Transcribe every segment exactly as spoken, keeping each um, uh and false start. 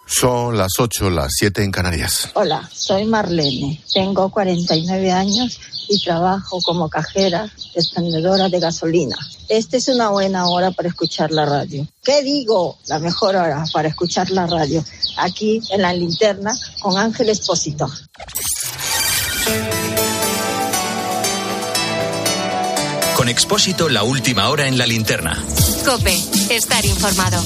Son las ocho, las siete en Canarias. Hola, soy Marlene, tengo cuarenta y nueve años y trabajo como cajera expendedora de gasolina. Esta es una buena hora para escuchar la radio. ¿Qué digo? La mejor hora para escuchar la radio. Aquí en La Linterna con Ángel Expósito. Con Expósito, la última hora en La Linterna. COPE, estar informado.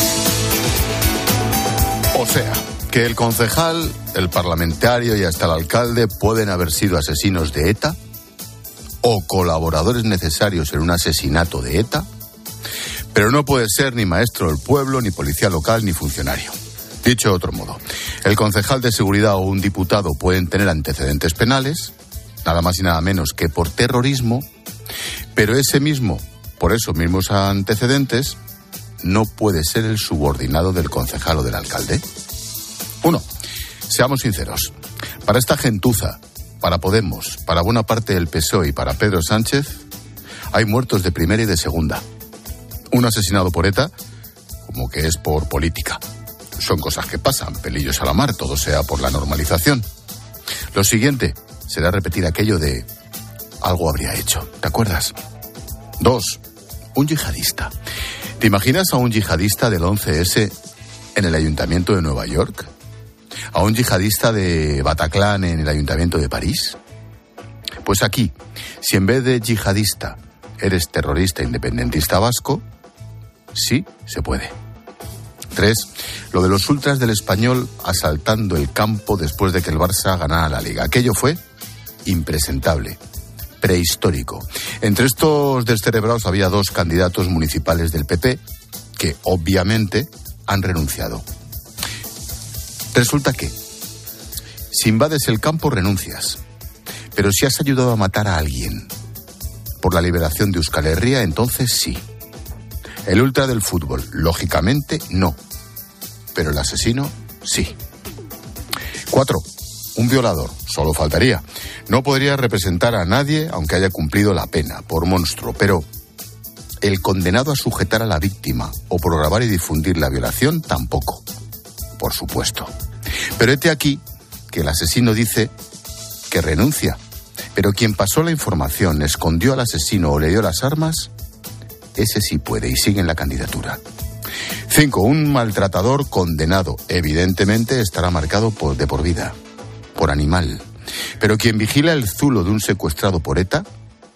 O sea, que el concejal, el parlamentario y hasta el alcalde pueden haber sido asesinos de ETA o colaboradores necesarios en un asesinato de ETA, pero no puede ser ni maestro del pueblo, ni policía local, ni funcionario. Dicho de otro modo, el concejal de seguridad o un diputado pueden tener antecedentes penales, nada más y nada menos que por terrorismo, pero ese mismo, por esos mismos antecedentes, no puede ser el subordinado del concejal o del alcalde. Uno, seamos sinceros, para esta gentuza, para Podemos, para buena parte del P S O E y para Pedro Sánchez, hay muertos de primera y de segunda. Un asesinado por ETA, como que es por política. Son cosas que pasan, pelillos a la mar, todo sea por la normalización. Lo siguiente será repetir aquello de algo habría hecho, ¿te acuerdas? Dos, un yihadista. ¿Te imaginas a un yihadista del once ese en el Ayuntamiento de Nueva York? ¿A un yihadista de Bataclan en el Ayuntamiento de París? Pues aquí, si en vez de yihadista eres terrorista independentista vasco, sí se puede. Tres, lo de los ultras del Español asaltando el campo después de que el Barça ganara la Liga. Aquello fue impresentable, prehistórico. Entre estos descerebrados había dos candidatos municipales del P P que obviamente han renunciado. Resulta que si invades el campo renuncias, pero si has ayudado a matar a alguien por la liberación de Euskal Herria, entonces sí. El ultra del fútbol, lógicamente, no. Pero el asesino, sí. Cuatro, un violador, solo faltaría. No podría representar a nadie aunque haya cumplido la pena, por monstruo. Pero el condenado a sujetar a la víctima o por grabar y difundir la violación, tampoco. Por supuesto. Pero hete aquí que el asesino dice que renuncia. Pero quien pasó la información, escondió al asesino o le dio las armas, ese sí puede y sigue en la candidatura. Cinco, un maltratador condenado. Evidentemente estará marcado por, de por vida, por animal. Pero quien vigila el zulo de un secuestrado por ETA,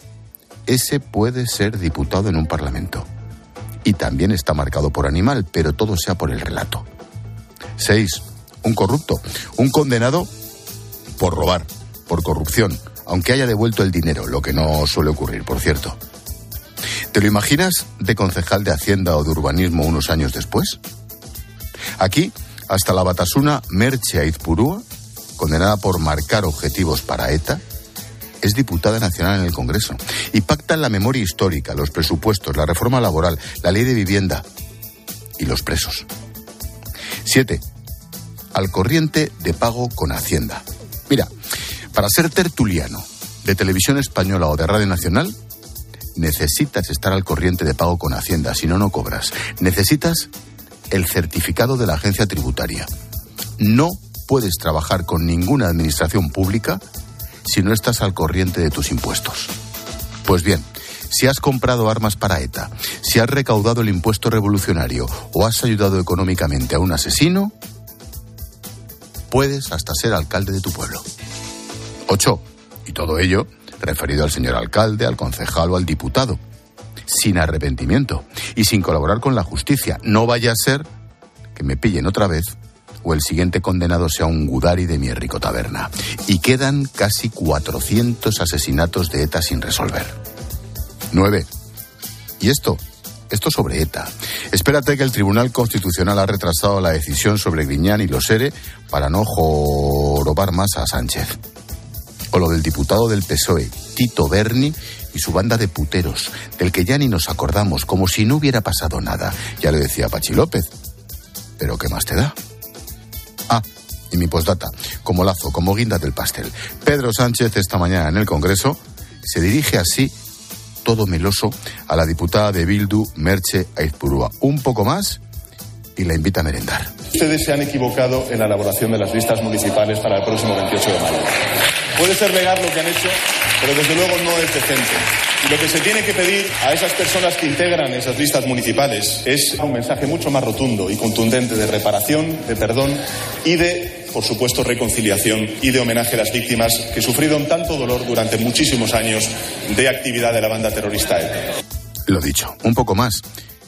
ese puede ser diputado en un parlamento. Y también está marcado por animal, pero todo sea por el relato. Seis, un corrupto. Un condenado por robar, por corrupción, aunque haya devuelto el dinero, lo que no suele ocurrir, por cierto. ¿Te lo imaginas de concejal de Hacienda o de Urbanismo unos años después? Aquí, hasta la batasuna Merche Aizpurúa, condenada por marcar objetivos para ETA, es diputada nacional en el Congreso y pacta la memoria histórica, los presupuestos, la reforma laboral, la ley de vivienda y los presos. Siete, al corriente de pago con Hacienda. Mira, para ser tertuliano de Televisión Española o de Radio Nacional, necesitas estar al corriente de pago con Hacienda, si no, no cobras. Necesitas el certificado de la agencia tributaria. No puedes trabajar con ninguna administración pública si no estás al corriente de tus impuestos. Pues bien, si has comprado armas para ETA, si has recaudado el impuesto revolucionario o has ayudado económicamente a un asesino, puedes hasta ser alcalde de tu pueblo. Ocho, y todo ello referido al señor alcalde, al concejal o al diputado, sin arrepentimiento y sin colaborar con la justicia. No vaya a ser que me pillen otra vez o el siguiente condenado sea un Gudari de mi rico taberna. Y quedan casi cuatrocientos asesinatos de ETA sin resolver. Nueve. Y esto, esto sobre ETA. Espérate que el Tribunal Constitucional ha retrasado la decisión sobre Griñán y los ERE para no jorobar más a Sánchez. O lo del diputado del P S O E, Tito Berni, y su banda de puteros, del que ya ni nos acordamos, como si no hubiera pasado nada. Ya le decía Pachi López. ¿Pero qué más te da? Ah, y mi postdata, como lazo, como guinda del pastel. Pedro Sánchez esta mañana en el Congreso se dirige así, todo meloso, a la diputada de Bildu, Merche Aizpurúa. Un poco más y la invita a merendar. Ustedes se han equivocado en la elaboración de las listas municipales para el próximo veintiocho de mayo. Puede ser legal lo que han hecho, pero desde luego no es decente. Y lo que se tiene que pedir a esas personas que integran esas listas municipales es un mensaje mucho más rotundo y contundente de reparación, de perdón y de, por supuesto, reconciliación y de homenaje a las víctimas que sufrieron tanto dolor durante muchísimos años de actividad de la banda terrorista ETA. Lo dicho, un poco más.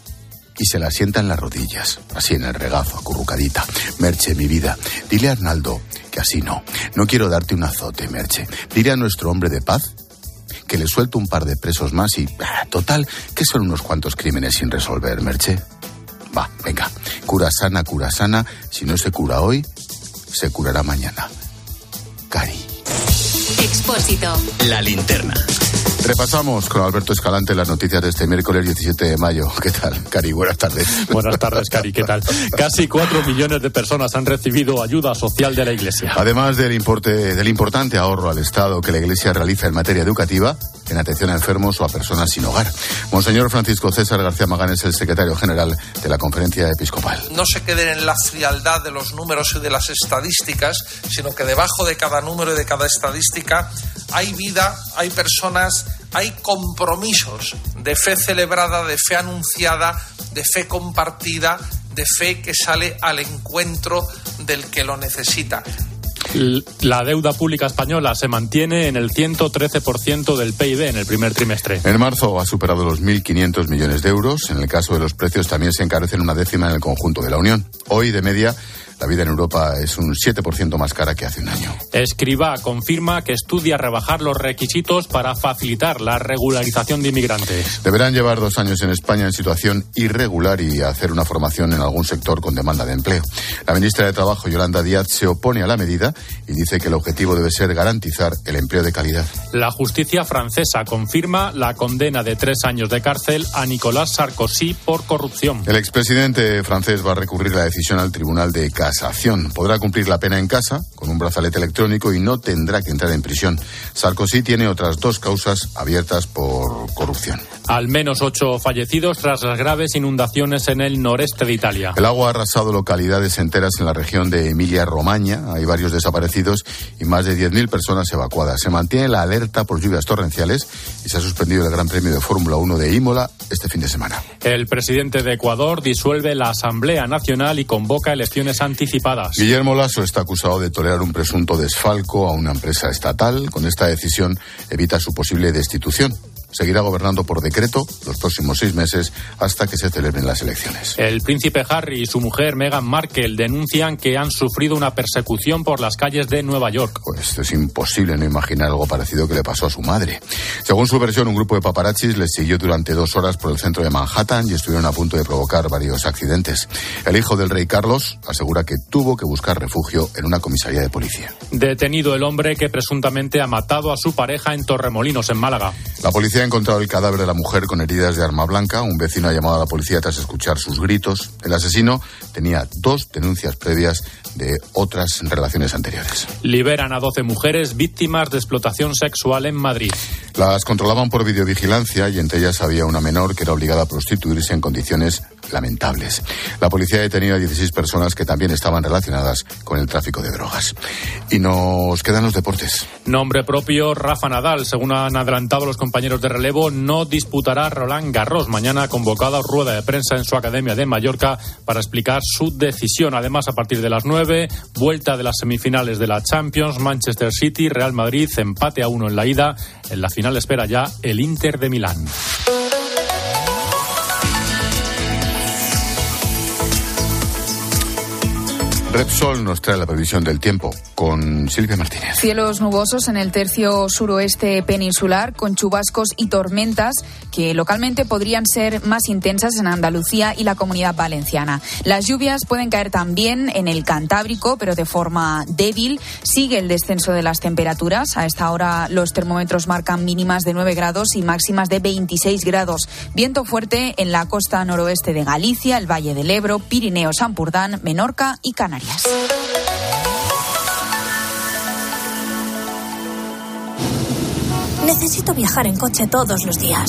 Y se la sienta en las rodillas, así en el regazo, acurrucadita. Merche, mi vida, dile a Arnaldo que así no. No quiero darte un azote, Merche. Dile a nuestro hombre de paz que le suelto un par de presos más y... Ah, total, que son unos cuantos crímenes sin resolver, Merche. Va, venga. Cura sana, cura sana. Si no se cura hoy, se curará mañana. Cari. Expósito. La linterna. Repasamos con Alberto Escalante las noticias de este miércoles diecisiete de mayo. ¿Qué tal, Cari? Buenas tardes. Buenas tardes, Cari. ¿Qué tal? Casi cuatro millones de personas han recibido ayuda social de la Iglesia. Además del importe, del importante ahorro al Estado que la Iglesia realiza en materia educativa, en atención a enfermos o a personas sin hogar. Monseñor Francisco César García Magán es el secretario general de la Conferencia Episcopal. No se queden en la frialdad de los números y de las estadísticas, sino que debajo de cada número y de cada estadística hay vida, hay personas, hay compromisos de fe celebrada, de fe anunciada, de fe compartida, de fe que sale al encuentro del que lo necesita. La deuda pública española se mantiene en el ciento trece por ciento del P I B en el primer trimestre. En marzo ha superado los mil quinientos millones de euros. En el caso de los precios también se encarecen una décima en el conjunto de la Unión. Hoy, de media, la vida en Europa es un siete por ciento más cara que hace un año. Escrivá confirma que estudia rebajar los requisitos para facilitar la regularización de inmigrantes. Deberán llevar dos años en España en situación irregular y hacer una formación en algún sector con demanda de empleo. La ministra de Trabajo, Yolanda Díaz, se opone a la medida y dice que el objetivo debe ser garantizar el empleo de calidad. La justicia francesa confirma la condena de tres años de cárcel a Nicolas Sarkozy por corrupción. El expresidente francés va a recurrir la decisión al Tribunal de Casación. Podrá cumplir la pena en casa con un brazalete electrónico y no tendrá que entrar en prisión. Sarkozy tiene otras dos causas abiertas por corrupción. Al menos ocho fallecidos tras las graves inundaciones en el noreste de Italia. El agua ha arrasado localidades enteras en la región de Emilia-Romagna. Hay varios desaparecidos y más de diez mil personas evacuadas. Se mantiene la alerta por lluvias torrenciales y se ha suspendido el Gran Premio de Fórmula uno de Imola este fin de semana. El presidente de Ecuador disuelve la Asamblea Nacional y convoca elecciones anticipadas. Guillermo Lasso está acusado de tolerar un presunto desfalco a una empresa estatal. Con esta decisión evita su posible destitución. Seguirá gobernando por decreto los próximos seis meses hasta que se celebren las elecciones. El príncipe Harry y su mujer Meghan Markle denuncian que han sufrido una persecución por las calles de Nueva York. Pues es imposible no imaginar algo parecido que le pasó a su madre. Según su versión, un grupo de paparazzis les siguió durante dos horas por el centro de Manhattan y estuvieron a punto de provocar varios accidentes. El hijo del rey Carlos asegura que tuvo que buscar refugio en una comisaría de policía. Detenido el hombre que presuntamente ha matado a su pareja en Torremolinos, en Málaga. La policía ha encontrado el cadáver de la mujer con heridas de arma blanca. Un vecino ha llamado a la policía tras escuchar sus gritos. El asesino tenía dos denuncias previas de otras relaciones anteriores. Liberan a doce mujeres víctimas de explotación sexual en Madrid. Las controlaban por videovigilancia y entre ellas había una menor que era obligada a prostituirse en condiciones lamentables. La policía ha detenido a dieciséis personas que también estaban relacionadas con el tráfico de drogas. Y nos quedan los deportes. Nombre propio, Rafa Nadal. Según han adelantado los compañeros de relevo, no disputará Roland Garros. Mañana convocada rueda de prensa en su academia de Mallorca para explicar su decisión. Además, a partir de las nueve, vuelta de las semifinales de la Champions, Manchester City, Real Madrid, empate a uno en la ida. En la final espera ya el Inter de Milán. Repsol nos trae la previsión del tiempo con Silvia Martínez. Cielos nubosos en el tercio suroeste peninsular con chubascos y tormentas que localmente podrían ser más intensas en Andalucía y la Comunidad Valenciana. Las lluvias pueden caer también en el Cantábrico, pero de forma débil. Sigue el descenso de las temperaturas. A esta hora los termómetros marcan mínimas de nueve grados y máximas de veintiséis grados. Viento fuerte en la costa noroeste de Galicia, el Valle del Ebro, Pirineos, Ampurdán, Menorca y Canarias. Necesito viajar en coche todos los días.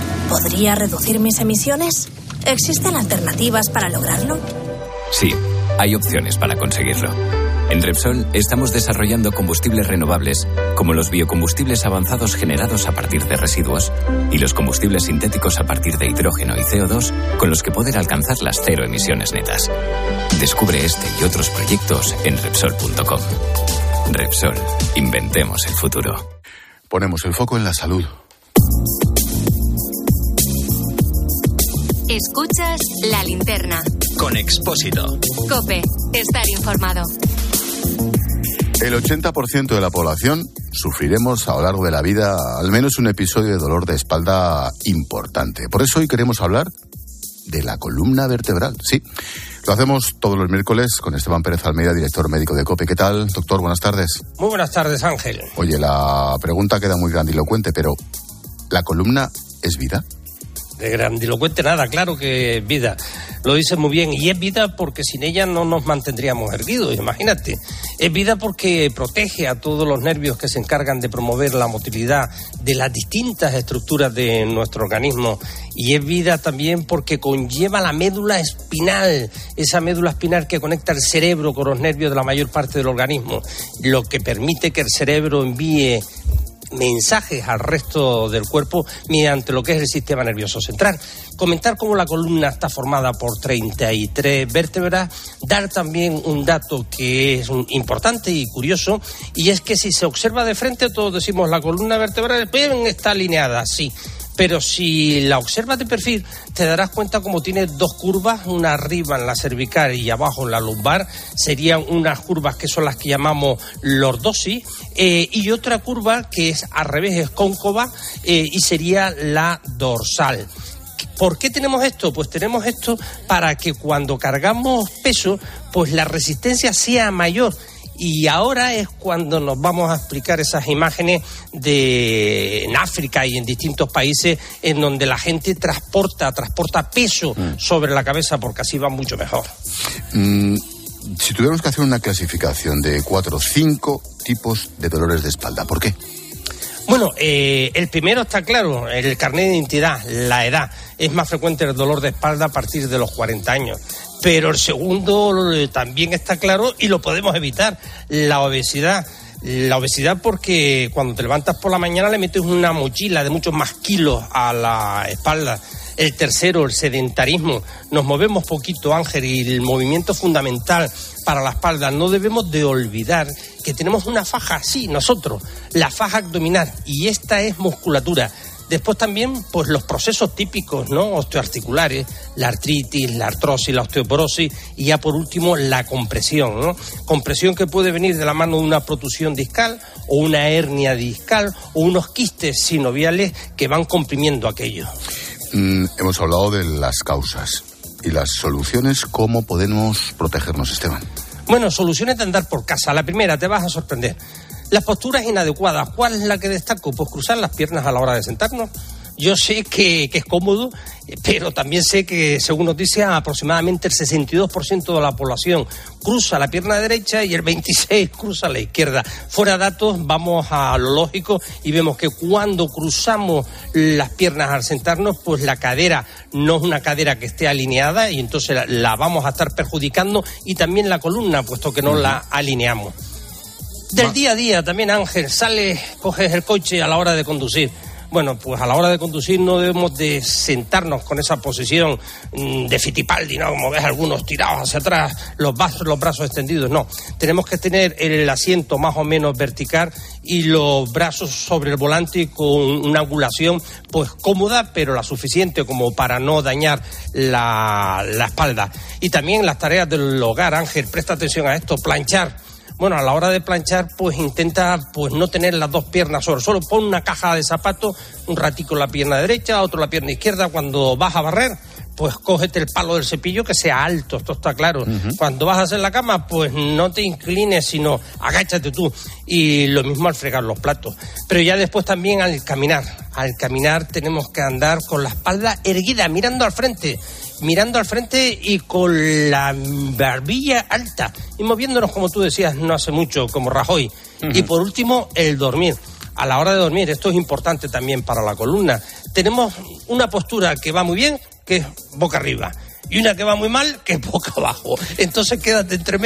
¿Podría reducir mis emisiones? ¿Existen alternativas para lograrlo? Sí. hay opciones para conseguirlo. En Repsol estamos desarrollando combustibles renovables, como los biocombustibles avanzados generados a partir de residuos y los combustibles sintéticos a partir de hidrógeno y C O dos, con los que poder alcanzar las cero emisiones netas. Descubre este y otros proyectos en Repsol punto com. Repsol, inventemos el futuro. Ponemos el foco en la salud. Escuchas La Linterna. Con Expósito. COPE. Estar informado. El ochenta por ciento de la población sufriremos a lo largo de la vida al menos un episodio de dolor de espalda importante. Por eso hoy queremos hablar de la columna vertebral. Sí, lo hacemos todos los miércoles con Esteban Pérez Almeida, director médico de COPE. ¿Qué tal, doctor? Buenas tardes. Muy buenas tardes, Ángel. Oye, la pregunta queda muy grandilocuente, pero ¿la columna es vida? De grandilocuente nada, claro que es vida. Lo dice muy bien. Y es vida porque sin ella no nos mantendríamos erguidos, imagínate. Es vida porque protege a todos los nervios que se encargan de promover la motilidad de las distintas estructuras de nuestro organismo. Y es vida también porque conlleva la médula espinal, esa médula espinal que conecta el cerebro con los nervios de la mayor parte del organismo, lo que permite que el cerebro envíe mensajes al resto del cuerpo mediante lo que es el sistema nervioso central. Comentar cómo la columna está formada por treinta y tres vértebras, dar también un dato que es importante y curioso, y es que si se observa de frente todos decimos la columna vertebral está alineada, sí. Pero si la observas de perfil, te darás cuenta como tiene dos curvas, una arriba en la cervical y abajo en la lumbar. Serían unas curvas que son las que llamamos lordosis, eh, y otra curva que es al revés, es cóncava, eh, y sería la dorsal. ¿Por qué tenemos esto? Pues tenemos esto para que cuando cargamos peso, pues la resistencia sea mayor. Y ahora es cuando nos vamos a explicar esas imágenes de en África y en distintos países en donde la gente transporta, transporta peso mm. sobre la cabeza porque así va mucho mejor. Mm, si tuviéramos que hacer una clasificación de cuatro o cinco tipos de dolores de espalda, ¿por qué? Bueno, eh, el primero está claro, el carnet de identidad, la edad. Es más frecuente el dolor de espalda a partir de los cuarenta años. Pero el segundo eh, también está claro y lo podemos evitar, la obesidad. La obesidad porque cuando te levantas por la mañana le metes una mochila de muchos más kilos a la espalda. El tercero, el sedentarismo. Nos movemos poquito, Ángel, y el movimiento fundamental para la espalda. No debemos de olvidar que tenemos una faja, sí, nosotros, la faja abdominal, y esta es musculatura. Después también, pues los procesos típicos, ¿no? Osteoarticulares, la artritis, la artrosis, la osteoporosis y ya por último la compresión, ¿no? Compresión que puede venir de la mano de una protusión discal o una hernia discal o unos quistes sinoviales que van comprimiendo aquello. Mm, hemos hablado de las causas y las soluciones. ¿Cómo podemos protegernos, Esteban? Bueno, soluciones de andar por casa. La primera, te vas a sorprender. Las posturas inadecuadas. ¿Cuál es la que destaco? Pues cruzar las piernas a la hora de sentarnos. Yo sé que, que es cómodo, pero también sé que, según nos dice, aproximadamente el sesenta y dos por ciento de la población cruza la pierna derecha y el veintiséis por ciento cruza la izquierda. Fuera datos, vamos a lo lógico y vemos que cuando cruzamos las piernas al sentarnos, pues la cadera no es una cadera que esté alineada y entonces la, la vamos a estar perjudicando, y también la columna, puesto que no la alineamos. Del día a día también, Ángel, sales, coges el coche a la hora de conducir. Bueno, pues a la hora de conducir no debemos de sentarnos con esa posición de Fittipaldi, ¿no? Como ves algunos tirados hacia atrás, los brazos, los brazos extendidos, no. Tenemos que tener el asiento más o menos vertical y los brazos sobre el volante con una angulación pues cómoda, pero la suficiente como para no dañar la, la espalda. Y también las tareas del hogar, Ángel, presta atención a esto, planchar. Bueno, a la hora de planchar, pues intenta pues no tener las dos piernas sobre el suelo. Pon una caja de zapatos, un ratico la pierna derecha, otro la pierna izquierda. Cuando vas a barrer, pues cógete el palo del cepillo que sea alto, esto está claro. Uh-huh. Cuando vas a hacer la cama, pues no te inclines, sino agáchate tú. Y lo mismo al fregar los platos. Pero ya después también al caminar. Al caminar tenemos que andar con la espalda erguida, mirando al frente. Mirando al frente y con la barbilla alta y moviéndonos, como tú decías, no hace mucho, como Rajoy. Uh-huh. Y por último, el dormir. A la hora de dormir, esto es importante también para la columna. Tenemos una postura que va muy bien, que es boca arriba. y una que va muy mal, que es boca abajo. Entonces quédate entre medio.